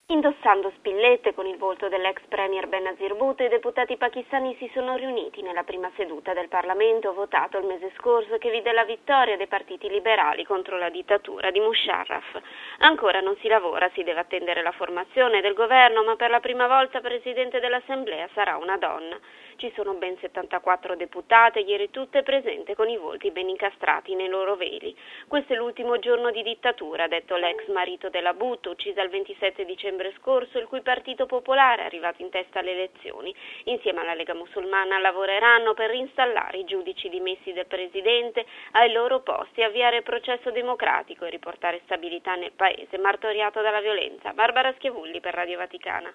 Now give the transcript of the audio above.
Indossando spillette con il volto dell'ex premier Benazir Bhutto, i deputati pakistani si sono riuniti nella prima seduta del Parlamento votato il mese scorso che vide la vittoria dei partiti liberali contro la dittatura di Musharraf. Ancora non si lavora, si deve attendere la formazione del governo, ma per la prima volta presidente dell'Assemblea sarà una donna. Ci sono ben 74 deputate, ieri tutte presenti con i volti ben incastrati nei loro veli. Questo è l'ultimo giorno di dittatura, ha detto l'ex marito della Bhutto, uccisa il 27 dicembre scorso, il cui Partito Popolare è arrivato in testa alle elezioni. Insieme alla Lega Musulmana lavoreranno per reinstallare i giudici dimessi del presidente ai loro posti, avviare il processo democratico e riportare stabilità nel paese martoriato dalla violenza. Barbara Schiavulli per Radio Vaticana.